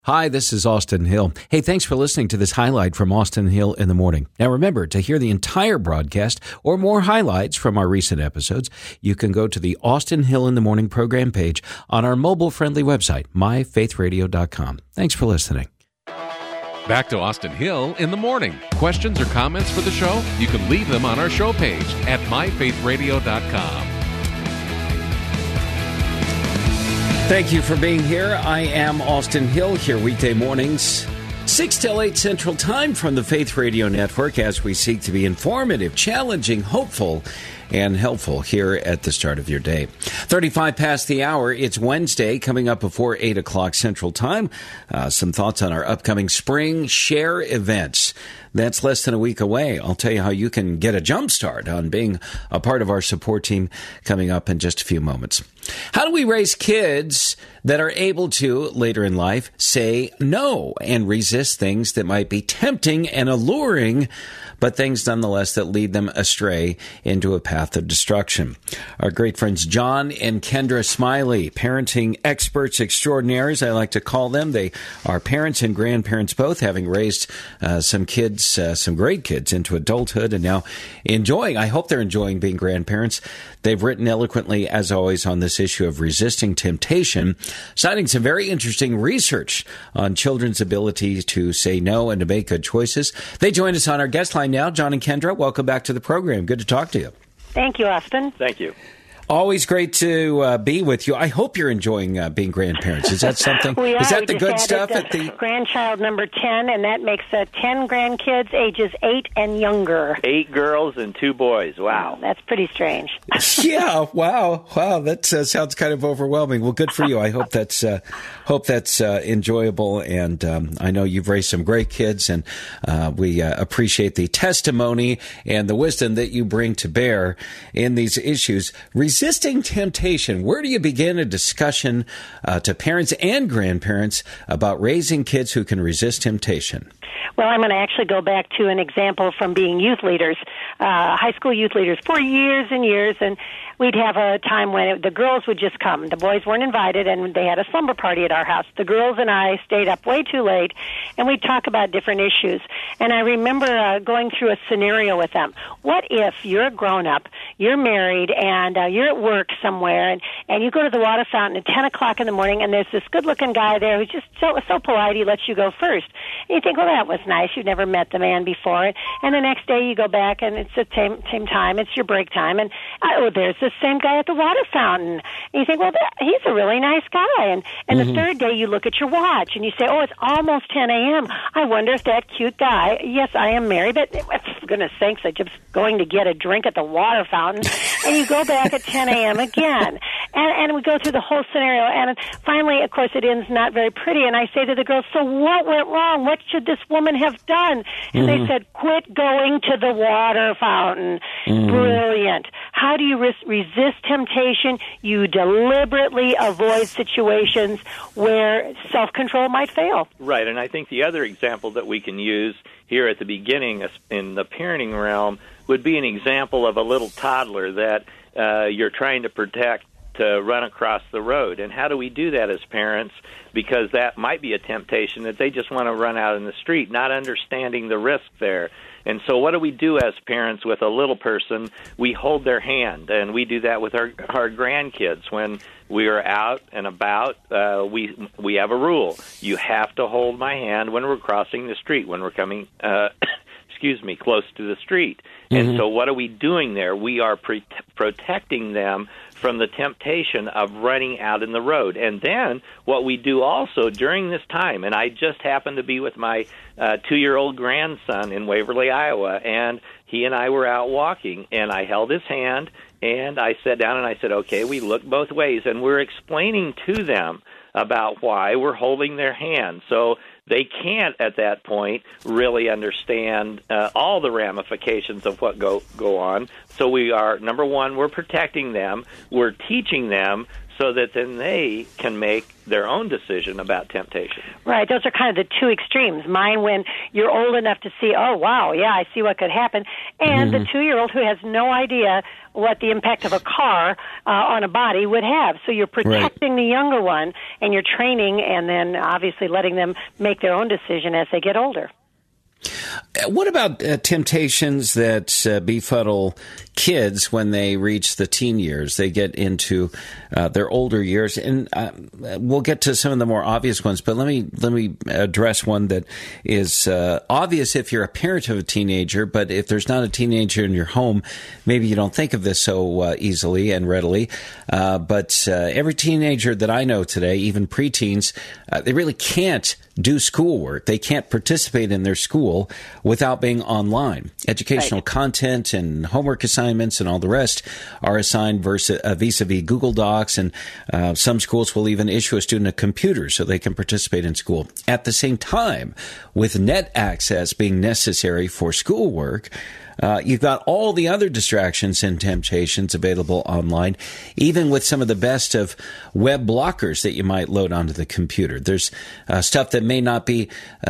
Hi, this is Austin Hill. Hey, thanks for listening to this highlight from Austin Hill in the Morning. Now remember, to hear the entire broadcast or more highlights from our recent episodes, you can go to the Austin Hill in the Morning program page on our mobile-friendly website, myfaithradio.com. Thanks for listening. Back to Austin Hill in the Morning. Questions or comments for the show? You can leave them on our show page at myfaithradio.com. Thank you for being here. I am Austin Hill, here weekday mornings, 6 till 8 Central Time from the Faith Radio Network, as we seek to be informative, challenging, hopeful, and helpful here at the start of your day. 35 past the hour. It's Wednesday, coming up before 8 o'clock Central Time. Some thoughts on our upcoming spring share events. That's less than a week away. I'll tell you how you can get a jump start on being a part of our support team coming up in just a few moments. How do we raise kids that are able to, later in life, say no and resist things that might be tempting and alluring, but things nonetheless that lead them astray into a path of destruction? Our great friends John and Kendra Smiley, parenting experts extraordinaires, I like to call them. They are parents and grandparents both, having raised some kids, some great kids, into adulthood, and now I hope they're enjoying being grandparents. They've written eloquently, as always, on this issue of resisting temptation, citing some very interesting research on children's ability to say no and to make good choices. They join us on our guest line now. John and Kendra, welcome back to the program. Good to talk to you. Thank you, Austin. Thank you. Always great to be with you. I hope you're enjoying being grandparents. Is that something? We are. Is that we the just good added stuff? At the grandchild number 10, and that makes 10 grandkids, ages 8 and younger. 8 girls and 2 boys. Wow. That's pretty strange. Yeah. Wow. That sounds kind of overwhelming. Well, good for you. I hope that's enjoyable. And I know you've raised some great kids, and we appreciate the testimony and the wisdom that you bring to bear in these issues. Resisting temptation. Where do you begin a discussion to parents and grandparents about raising kids who can resist temptation? Well, I'm going to actually go back to an example from being youth leaders, high school youth leaders, for years and years, and we'd have a time when the girls would just come. The boys weren't invited, and they had a slumber party at our house. The girls and I stayed up way too late, and we'd talk about different issues. And I remember going through a scenario with them. What if you're a grown-up, you're married, and you're at work somewhere, and you go to the water fountain at 10 o'clock in the morning, and there's this good-looking guy there who's just so polite, he lets you go first. And you think, well, that was nice. You've never met the man before. And the next day you go back, and it's the same time. It's your break time. And, there's this same guy at the water fountain. And you think, well, he's a really nice guy. And the third day you look at your watch, and you say, oh, it's almost 10 a.m. I wonder if that cute guy, yes, I am married, but for goodness sakes, I'm just going to get a drink at the water fountain. And you go back at 10 a.m. again. And we go through the whole scenario. And finally, of course, it ends not very pretty. And I say to the girls, so what went wrong? What should this woman have done? And they said, quit going to the water fountain. Brilliant. How do you resist temptation? You deliberately avoid situations where self-control might fail. Right, and I think the other example that we can use here at the beginning in the parenting realm would be an example of a little toddler that you're trying to protect to run across the road. And how do we do that as parents? Because that might be a temptation that they just want to run out in the street, not understanding the risk there. And so what do we do as parents with a little person? We hold their hand, and we do that with our grandkids. When we are out and about, we have a rule. You have to hold my hand when we're crossing the street, when we're coming close to the street. And so what are we doing there? We are protecting them from the temptation of running out in the road. And then what we do also during this time, and I just happened to be with my 2-year-old grandson in Waverly, Iowa, and he and I were out walking, and I held his hand, and I sat down and I said, okay, we look both ways, and we're explaining to them about why we're holding their hand. So they can't, at that point, really understand all the ramifications of what go on. So we are, number one, we're protecting them. We're teaching them so that then they can make their own decision about temptation. Right. Those are kind of the two extremes. Mine when you're old enough to see, oh, wow, yeah, I see what could happen. And the 2-year-old who has no idea what the impact of a car on a body would have. So you're protecting the younger one, and you're training and then obviously letting them make their own decision as they get older. What about temptations that befuddle kids when they reach the teen years? They get into their older years, and we'll get to some of the more obvious ones. But let me address one that is obvious if you're a parent of a teenager. But if there's not a teenager in your home, maybe you don't think of this so easily and readily. But every teenager that I know today, even preteens, they really can't do schoolwork. They can't participate in their school without being online. Educational content and homework assignments and all the rest are assigned vis-a-vis Google Docs, and some schools will even issue a student a computer so they can participate in school. At the same time, with net access being necessary for schoolwork, you've got all the other distractions and temptations available online, even with some of the best of web blockers that you might load onto the computer. There's stuff that may not be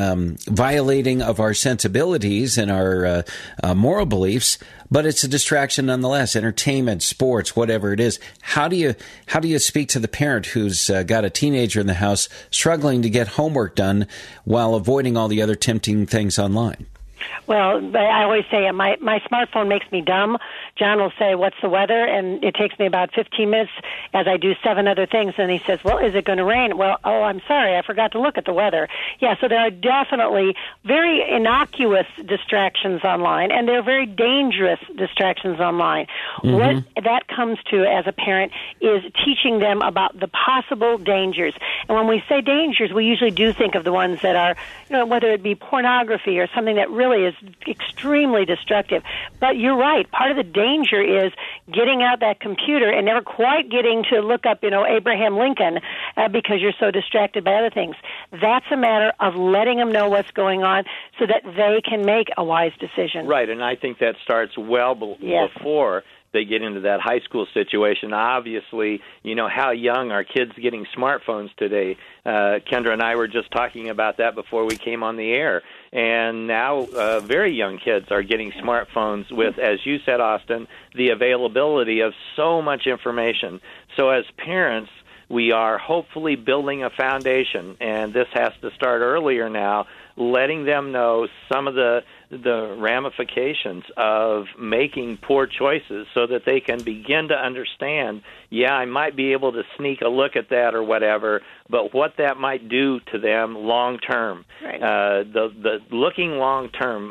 violating of our sensibilities and our moral beliefs, but it's a distraction nonetheless. Entertainment, sports, whatever it is. How do you speak to the parent who's got a teenager in the house struggling to get homework done while avoiding all the other tempting things online? Well, I always say my smartphone makes me dumb. John will say, "What's the weather?" And it takes me about 15 minutes as I do 7 other things. And he says, "Well, is it going to rain?" Well, oh, I'm sorry, I forgot to look at the weather. Yeah, so there are definitely very innocuous distractions online, and there are very dangerous distractions online. What that comes to as a parent is teaching them about the possible dangers. And when we say dangers, we usually do think of the ones that are, whether it be pornography or something that really is extremely destructive. But you're right. Part of the danger is getting out that computer and never quite getting to look up, Abraham Lincoln because you're so distracted by other things. That's a matter of letting them know what's going on so that they can make a wise decision. Right, and I think that starts well before they get into that high school situation. Obviously, how young are kids getting smartphones today? Kendra and I were just talking about that before we came on the air. And now very young kids are getting smartphones with, as you said, Austin, the availability of so much information. So as parents, we are hopefully building a foundation, and this has to start earlier now, letting them know some of the ramifications of making poor choices so that they can begin to understand, I might be able to sneak a look at that or whatever, but what that might do to them long term. Right. The looking long term,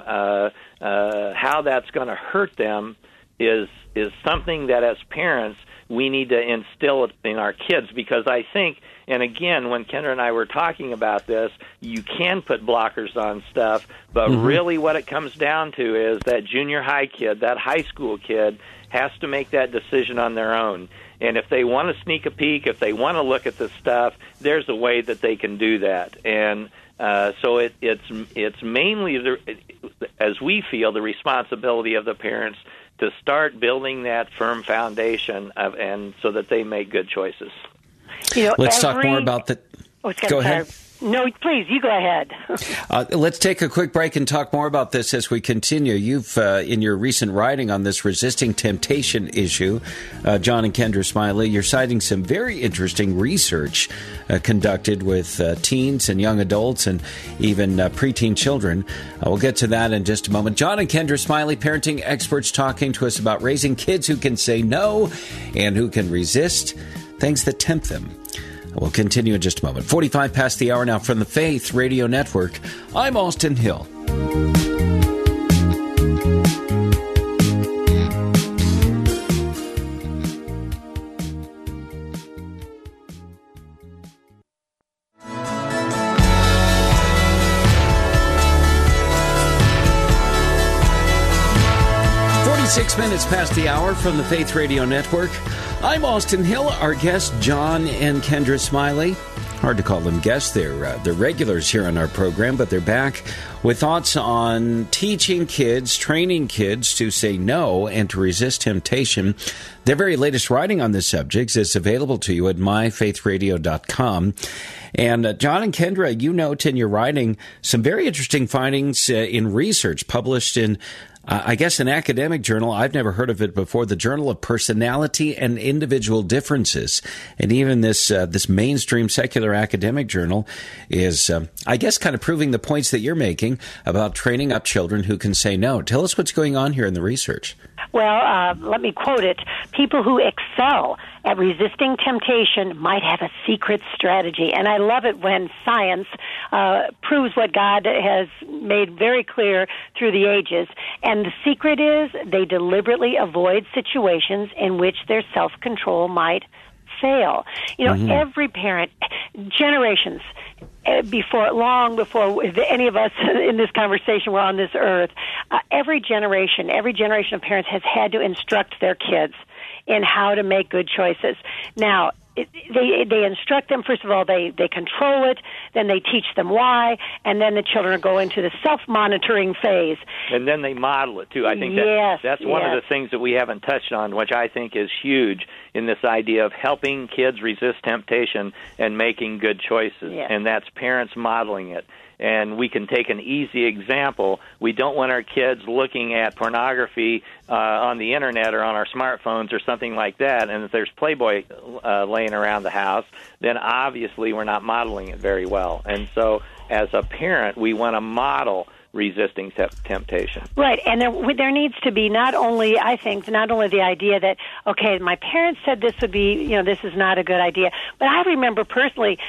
how that's going to hurt them is something that as parents we need to instill in our kids, because I think, and again, when Kendra and I were talking about this, you can put blockers on stuff, but really what it comes down to is that junior high kid, that high school kid, has to make that decision on their own. And if they want to sneak a peek, if they want to look at this stuff, there's a way that they can do that. And so it's mainly, as we feel, the responsibility of the parents to start building that firm foundation and so that they make good choices. Let's talk more about that. Go ahead. No, please, you go ahead. Let's take a quick break and talk more about this as we continue. You've, in your recent writing on this resisting temptation issue, John and Kendra Smiley, you're citing some very interesting research conducted with teens and young adults and even preteen children. We'll get to that in just a moment. John and Kendra Smiley, parenting experts, talking to us about raising kids who can say no and who can resist things that tempt them. We'll continue in just a moment. 45 past the hour now from the Faith Radio Network. I'm Austin Hill. Minutes past the hour from the Faith Radio Network. I'm Austin Hill. Our guests, John and Kendra Smiley. hard to call them guests. They're regulars here on our program, but they're back with thoughts on teaching kids, training kids to say no and to resist temptation. Their very latest writing on this subject is available to you at myfaithradio.com. And John and Kendra, you note in your writing some very interesting findings in research published in I guess an academic journal. I've never heard of it before. The Journal of Personality and Individual Differences. And even this mainstream secular academic journal is, I guess, kind of proving the points that you're making about training up children who can say no. Tell us what's going on here in the research. Well, let me quote it. People who excel at resisting temptation might have a secret strategy. And I love it when science proves what God has made very clear through the ages. And the secret is they deliberately avoid situations in which their self-control might fail. You know, every parent, generations long before any of us in this conversation were on this earth, every generation of parents has had to instruct their kids in how to make good choices. Now, they instruct them. First of all, they control it. Then they teach them why, and then the children go into the self-monitoring phase. And then they model it too. I think that's one of the things that we haven't touched on, which I think is huge in this idea of helping kids resist temptation and making good choices. Yes. And that's parents modeling it. And we can take an easy example. We don't want our kids looking at pornography on the Internet or on our smartphones or something like that. And if there's Playboy laying around the house, then obviously we're not modeling it very well. And so as a parent, we want to model resisting temptation. Right, and there needs to be not only the idea that, okay, my parents said this would be, this is not a good idea, but I remember personally,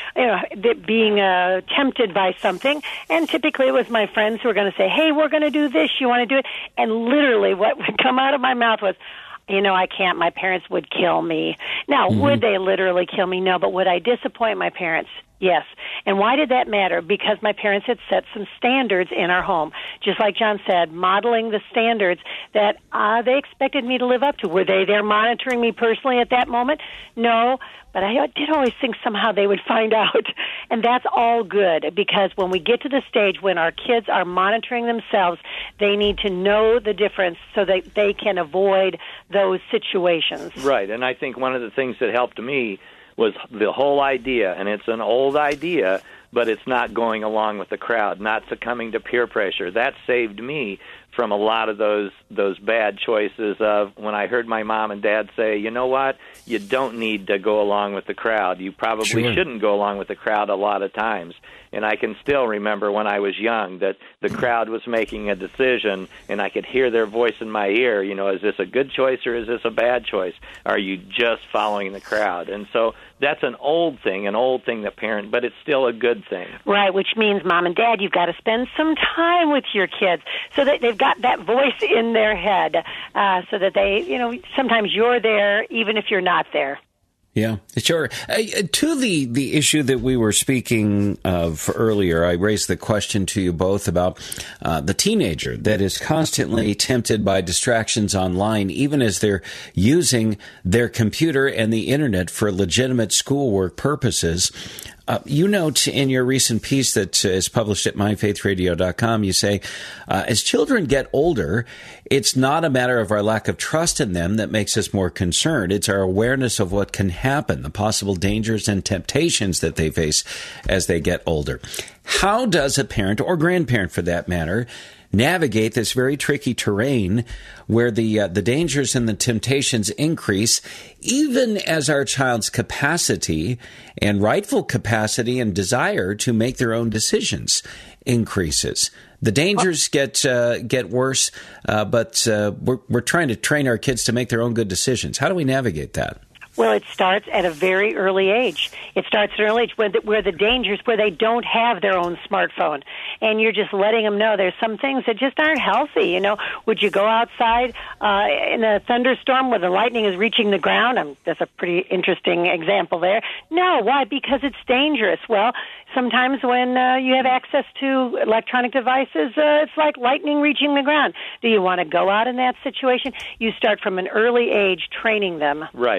being tempted by something, and typically it was my friends who were going to say, hey, we're going to do this, you want to do it? And literally what would come out of my mouth was, I can't, my parents would kill me. Now, would they literally kill me? No, but would I disappoint my parents? Yes. And why did that matter? Because my parents had set some standards in our home. Just like John said, modeling the standards that they expected me to live up to. Were they there monitoring me personally at that moment? No. But I did always think somehow they would find out. And that's all good, because when we get to the stage when our kids are monitoring themselves, they need to know the difference so that they can avoid those situations. Right. And I think one of the things that helped me was the whole idea, and it's an old idea, but it's not going along with the crowd, not succumbing to peer pressure. That saved me from a lot of those bad choices of when I heard my mom and dad say, you know what, you don't need to go along with the crowd. You probably shouldn't go along with the crowd a lot of times. And I can still remember when I was young that the crowd was making a decision, and I could hear their voice in my ear, is this a good choice or is this a bad choice? Are you just following the crowd? And so that's an old thing that parent, but it's still a good thing. Right, which means, Mom and Dad, you've got to spend some time with your kids so that they've got that voice in their head, so that they, sometimes you're there even if you're not there. Yeah, sure. To the issue that we were speaking of earlier, I raised the question to you both about the teenager that is constantly tempted by distractions online, even as they're using their computer and the Internet for legitimate schoolwork purposes. You note in your recent piece that is published at myfaithradio.com, you say, as children get older, it's not a matter of our lack of trust in them that makes us more concerned. It's our awareness of what can happen, the possible dangers and temptations that they face as they get older. How does a parent, or grandparent for that matter, navigate this very tricky terrain where the dangers and the temptations increase, even as our child's capacity and rightful capacity and desire to make their own decisions increases? The dangers get worse, but we're trying to train our kids to make their own good decisions. How do we navigate that? Well, it starts at a very early age. It starts at an early age where the dangers, where they don't have their own smartphone. And you're just letting them know there's some things that just aren't healthy. Would you go outside in a thunderstorm where the lightning is reaching the ground? That's a pretty interesting example there. No, why? Because it's dangerous. Well, sometimes when you have access to electronic devices, it's like lightning reaching the ground. Do you want to go out in that situation? You start from an early age training them. Right, and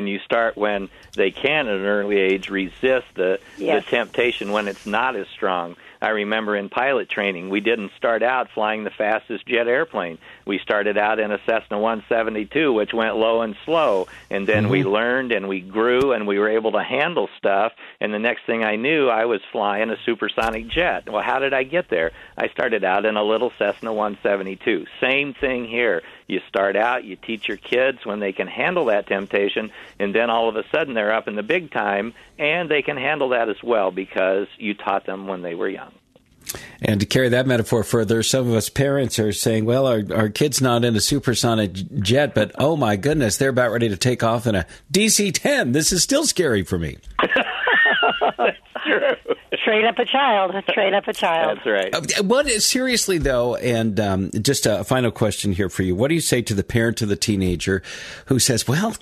and you start when they can at an early age resist the temptation when it's not as strong. I remember in pilot training, we didn't start out flying the fastest jet airplane. We started out in a Cessna 172, which went low and slow, and then we learned and we grew and we were able to handle stuff, and the next thing I knew, I was flying a supersonic jet. Well, how did I get there? I started out in a little Cessna 172. Same thing here. You start out, you teach your kids when they can handle that temptation, and then all of a sudden they're up in the big time, and they can handle that as well because you taught them when they were young. And to carry that metaphor further, some of us parents are saying, well, our kid's not in a supersonic jet, but oh my goodness, they're about ready to take off in a DC-10. This is still scary for me. That's true. Train up a child. Train up a child. That's right. What seriously, though, and just a final question here for you. What do you say to the parent of the teenager who says, well,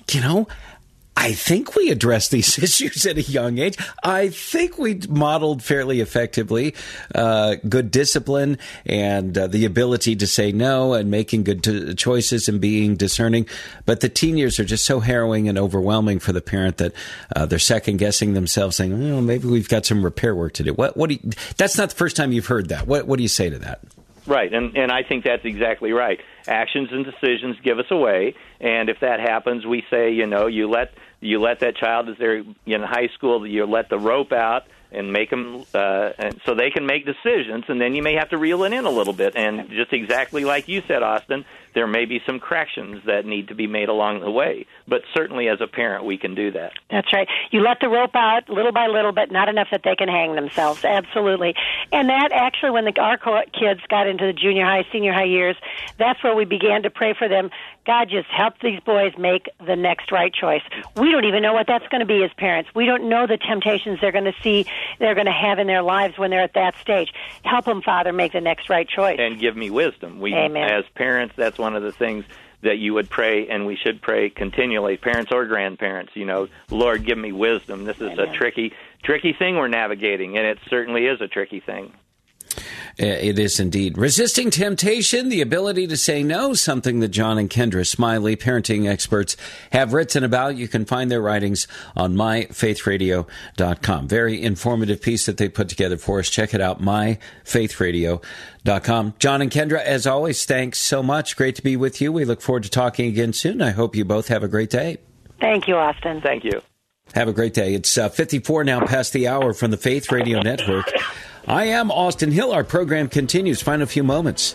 I think we addressed these issues at a young age. I think we modeled fairly effectively good discipline and the ability to say no and making good choices and being discerning. But the teen years are just so harrowing and overwhelming for the parent that they're second-guessing themselves, saying, maybe we've got some repair work to do. That's not the first time you've heard that. What do you say to that? Right, and I think that's exactly right. Actions and decisions give us away, and if that happens, we say, you let that child, as they're in high school, you let the rope out and make them and so they can make decisions, and then you may have to reel it in a little bit. And just exactly like you said, Austin, there may be some corrections that need to be made along the way. But certainly as a parent, we can do that. That's right. You let the rope out little by little, but not enough that they can hang themselves. Absolutely. And that actually, when our kids got into the junior high, senior high years, that's where we began to pray for them. God, just help these boys make the next right choice. We don't even know what that's going to be as parents. We don't know the temptations they're going to see, they're going to have in their lives when they're at that stage. Help them, Father, make the next right choice. And give me wisdom. Amen. As parents, that's one of the things that you would pray, and we should pray continually, parents or grandparents. Lord, give me wisdom. This is a tricky thing we're navigating, and it certainly is a tricky thing. It is indeed. Resisting temptation, the ability to say no, something that John and Kendra Smiley, parenting experts, have written about. You can find their writings on myfaithradio.com. Very informative piece that they put together for us. Check it out, myfaithradio.com. John and Kendra, as always, thanks so much. Great to be with you. We look forward to talking again soon. I hope you both have a great day. Thank you, Austin. Thank you. Have a great day. It's 54 now past the hour from the Faith Radio Network. I am Austin Hill. Our program continues. Find a few moments.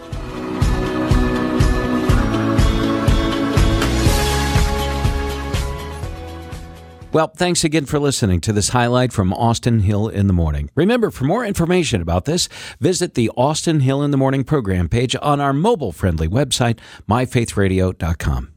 Well, thanks again for listening to this highlight from Austin Hill in the Morning. Remember, for more information about this, visit the Austin Hill in the Morning program page on our mobile-friendly website, myfaithradio.com.